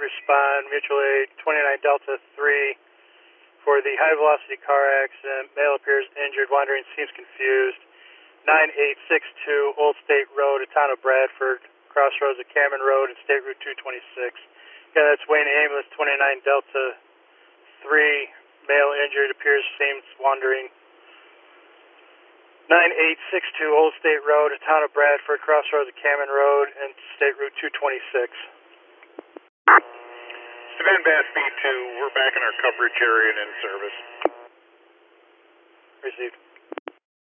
respond, mutual aid 29 Delta 3 for the high velocity car accident. Male appears injured, wandering, seems confused. 9862 Old State Road, Town of Bradford, crossroads of Cameron Road and State Route 226. Yeah, that's Wayne Amos, 29 Delta 3, male injured, appears, seems wandering. 9862 Old State Road, Town of Bradford, crossroads of Cameron Road and State Route 226. Savannah Bass B2, we're back in our coverage area and in service. Received.